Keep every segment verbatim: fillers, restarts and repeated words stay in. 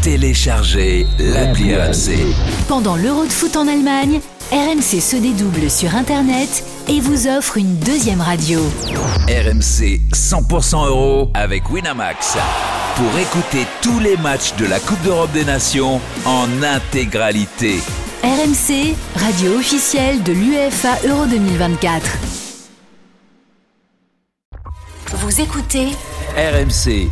Téléchargez l'appli R M C. Pendant l'Euro de foot en Allemagne, R M C se dédouble sur Internet et vous offre une deuxième radio. R M C cent pour cent euro avec Winamax. Pour écouter tous les matchs de la Coupe d'Europe des Nations en intégralité. R M C, radio officielle de l'UEFA Euro deux mille vingt-quatre. Vous écoutez R M C.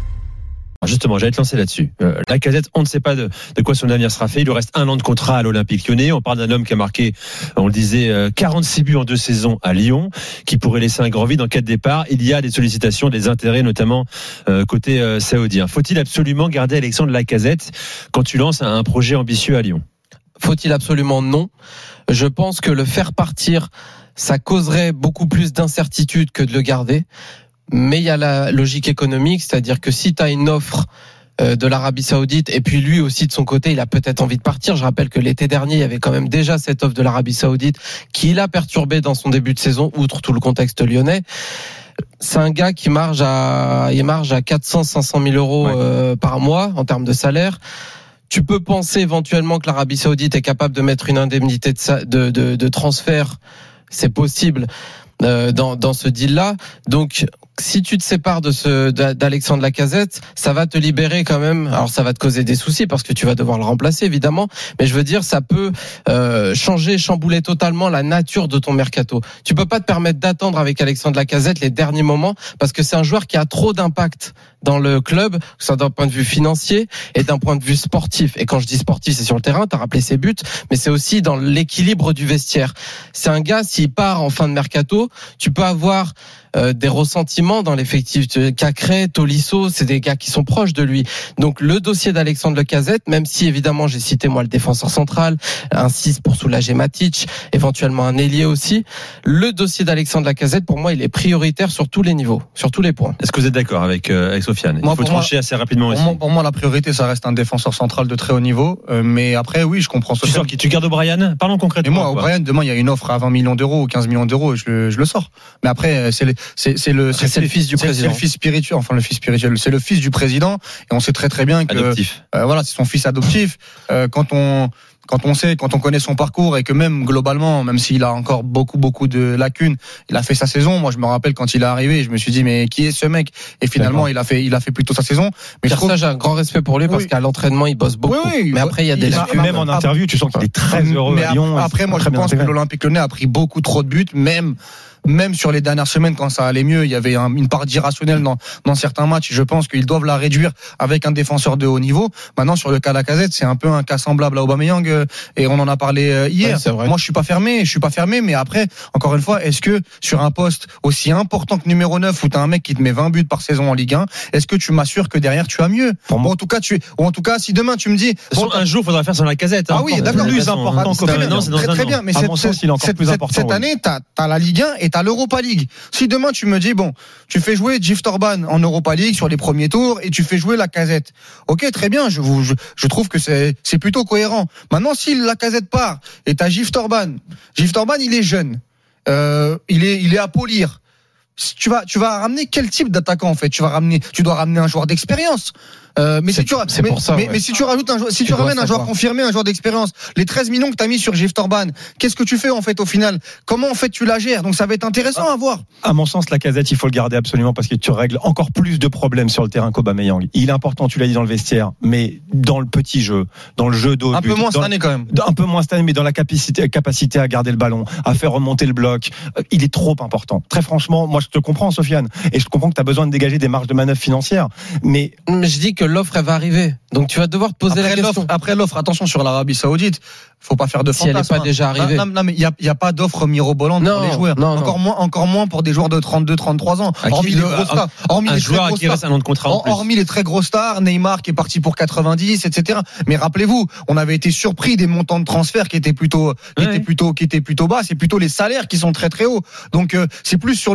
Justement, j'allais te lancer là-dessus. Euh, Lacazette, on ne sait pas de, de quoi son avenir sera fait. Il lui reste un an de contrat à l'Olympique Lyonnais. On parle d'un homme qui a marqué, on le disait, euh, quarante-six buts en deux saisons à Lyon, qui pourrait laisser un grand vide en cas de départ. Il y a des sollicitations, des intérêts, notamment euh, côté euh, saoudien. Faut-il absolument garder Alexandre Lacazette quand tu lances un, un projet ambitieux à Lyon ? Faut-il absolument non ? Je pense que le faire partir, ça causerait beaucoup plus d'incertitude que de le garder. Mais il y a la logique économique, c'est-à-dire que si tu as une offre de l'Arabie Saoudite, et puis lui aussi de son côté, il a peut-être envie de partir. Je rappelle que l'été dernier, il y avait quand même déjà cette offre de l'Arabie Saoudite qui l'a perturbé dans son début de saison, outre tout le contexte lyonnais. C'est un gars qui marge à, il marge à quatre cents à cinq cent mille euros ouais. euh, par mois en termes de salaire. Tu peux penser éventuellement que l'Arabie Saoudite est capable de mettre une indemnité de, de, de, de transfert. C'est possible. Euh, dans, dans ce deal-là. Donc, si tu te sépares de ce, d'Alexandre Lacazette, ça va te libérer quand même. Alors, ça va te causer des soucis parce que tu vas devoir le remplacer, évidemment. Mais je veux dire, ça peut euh, changer, chambouler totalement la nature de ton mercato. Tu peux pas te permettre d'attendre avec Alexandre Lacazette les derniers moments parce que c'est un joueur qui a trop d'impact dans le club, que ce soit d'un point de vue financier et d'un point de vue sportif. Et quand je dis sportif, c'est sur le terrain, t'as rappelé ses buts, mais c'est aussi dans l'équilibre du vestiaire. C'est un gars, s'il part en fin de mercato, tu peux avoir euh, des ressentiments dans l'effectif. Cacré, Tolisso, c'est des gars qui sont proches de lui. Donc le dossier d'Alexandre Lacazette, même si évidemment j'ai cité moi le défenseur central, un six pour soulager Matic, éventuellement un ailier aussi, le dossier d'Alexandre Lacazette, pour moi, il est prioritaire sur tous les niveaux, sur tous les points. Est-ce que vous êtes d'accord avec, euh, avec Sofiane ? Il faut trancher moi, assez rapidement pour aussi. Moi, pour moi, la priorité, ça reste un défenseur central de très haut niveau. Euh, mais après, oui, je comprends. Tu sors qui ? Tu gardes O'Brien ? Parlons concrètement. Et moi, O'Brien, demain, il y a une offre à vingt millions d'euros ou quinze millions d'euros, je, je le sors. Mais après, c'est le, c'est, c'est le, après, c'est, c'est le fils du c'est, président. C'est le fils spirituel, enfin le fils spirituel, c'est le fils du président. Et on sait très très bien que, adoptif. Euh, voilà, c'est son fils adoptif. Euh, quand on Quand on sait, quand on connaît son parcours et que même globalement, même s'il a encore beaucoup beaucoup de lacunes, il a fait sa saison. Moi, je me rappelle quand il est arrivé, je me suis dit mais qui est ce mec ? Et finalement, il a fait, il a fait plutôt sa saison. Mais je trouve... ça, j'ai un grand respect pour lui parce oui. qu'à l'entraînement, il bosse beaucoup. Oui, oui, mais après, il y a des lacunes. Même en interview, tu sens qu'il est très heureux mais à Lyon. Après, moi, je pense que l'Olympique Lyonnais a pris beaucoup trop de buts, même. Même sur les dernières semaines, quand ça allait mieux, il y avait un, une part d'irrationnel dans, dans certains matchs. Je pense qu'ils doivent la réduire avec un défenseur de haut niveau. Maintenant, sur le cas Lacazette, c'est un peu un cas semblable à Aubameyang, euh, et on en a parlé euh, hier. Ouais, c'est vrai. Moi, je suis pas fermé, je suis pas fermé, mais après, encore une fois, est-ce que sur un poste aussi important que numéro neuf, où t'as un mec qui te met vingt buts par saison en Ligue un, est-ce que tu m'assures que derrière tu as mieux ? Bon, en tout cas, tu, ou en tout cas, si demain tu me dis, bon, un jour, faudra faire sur Lacazette. Hein, ah oui, d'accord. Plus important que maintenant, c'est dans très, un très an. bien, mais à cette, mon sens, il est encore cette, plus cette, important. Cette oui. année, t'as, t'as la Ligue un et t'as l'Europa League. Si demain tu me dis bon, tu fais jouer Gift Orban en Europa League sur les premiers tours et tu fais jouer Lacazette, ok, très bien, je vous, je, je trouve que c'est, c'est plutôt cohérent. Maintenant, si Lacazette part et t'as Gift Orban, Gift Orban, il est jeune, euh, il est, il est à polir. Tu vas, tu vas ramener quel type d'attaquant en fait ? Tu vas ramener, tu dois ramener un joueur d'expérience. Euh, mais, si tu, c'est mais, pour ça, mais, ouais. mais si tu rajoutes un joueur, si tu, tu ramènes un joueur savoir. confirmé, un joueur d'expérience, les treize millions que tu as mis sur Gift Orban, qu'est-ce que tu fais en fait au final ? Comment en fait tu la gères ? Donc ça va être intéressant ah, à voir. À mon sens, Lacazette, il faut le garder absolument parce que tu règles encore plus de problèmes sur le terrain qu'Aubameyang. Il est important, tu l'as dit dans le vestiaire, mais dans le petit jeu, dans le jeu d'eau, un peu moins cette année quand même. Un peu moins cette année, mais dans la capacité, capacité à garder le ballon, à faire remonter le bloc, il est trop important. Très franchement, moi je te comprends, Sofiane, et je comprends que tu as besoin de dégager des marges de manœuvre financières, mais mais je dis que l'offre elle va arriver. Donc tu vas devoir te poser après la question. L'offre, après l'offre, attention sur l'Arabie Saoudite, faut pas faire de fantasme. Si elle n'est pas déjà arrivée. Non, non, non mais il y a, y a pas d'offre mirobolante non, pour les joueurs. Non, encore non. moins, encore moins pour des joueurs de trente-deux, trente-trois ans. À hormis qui, les le, gros stars. Hormis un les joueur très qui reste un an de contrat en plus. Hormis les très gros stars, Neymar qui est parti pour quatre-vingt-dix, et cetera. Mais rappelez-vous, on avait été surpris des montants de transfert qui étaient plutôt, qui ouais. étaient plutôt, qui étaient plutôt bas. C'est plutôt les salaires qui sont très très hauts. Donc euh, c'est plus sur le salaire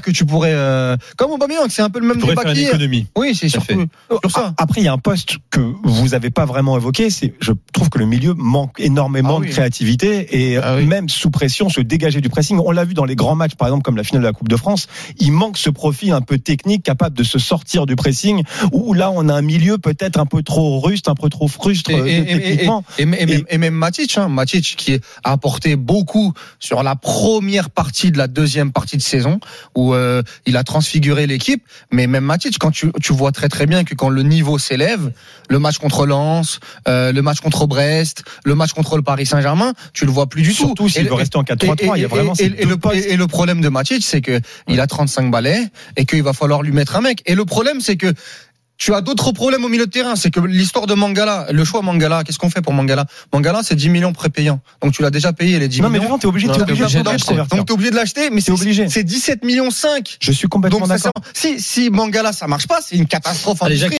que tu pourrais, euh, comme Aubameyang, c'est un peu le même Tu pourrais débat faire une qu'hier. économie. Oui, c'est Tout à surtout sur ça. Après, il y a un poste que vous n'avez pas vraiment évoqué. C'est, je trouve que le milieu manque énormément Ah oui. de créativité et Ah oui. même sous pression, se dégager du pressing. On l'a vu dans les grands matchs, par exemple comme la finale de la Coupe de France. Il manque ce profil un peu technique, capable de se sortir du pressing. Où là, on a un milieu peut-être un peu trop ruste, un peu trop frustre Et, euh, et, et, techniquement. et, et, et, même, et même Matic, hein, Matic qui a apporté beaucoup sur la première partie de la deuxième partie de saison où euh, il a transfiguré l'équipe. Mais même Matic, quand tu, tu vois très très bien que quand le niveau s'élève, le match contre Lens, euh, le match contre Brest, le match contre le Paris Saint-Germain, tu le vois plus du Surtout tout. s'il Et- veut rester en quatre trois trois, et- il y a vraiment et, ces et, deux et le, postes. et le problème de Matic, c'est que il a trente-cinq balais et qu'il va falloir lui mettre un mec. Et le problème, c'est que tu as d'autres problèmes au milieu de terrain. C'est que l'histoire de Mangala, le choix Mangala, qu'est-ce qu'on fait pour Mangala? Mangala, c'est dix millions prépayants. Donc tu l'as déjà payé les dix Non, mais millions. non, t'es obligé, Non, t'es t'es obligé, obligé de de l'acheter. l'acheter. Donc t'es obligé de l'acheter, mais c'est obligé. C'est dix-sept millions cinq. Je suis complètement Donc d'accord. sincèrement, si si Mangala ça marche pas, c'est une catastrophe Allez, industrielle.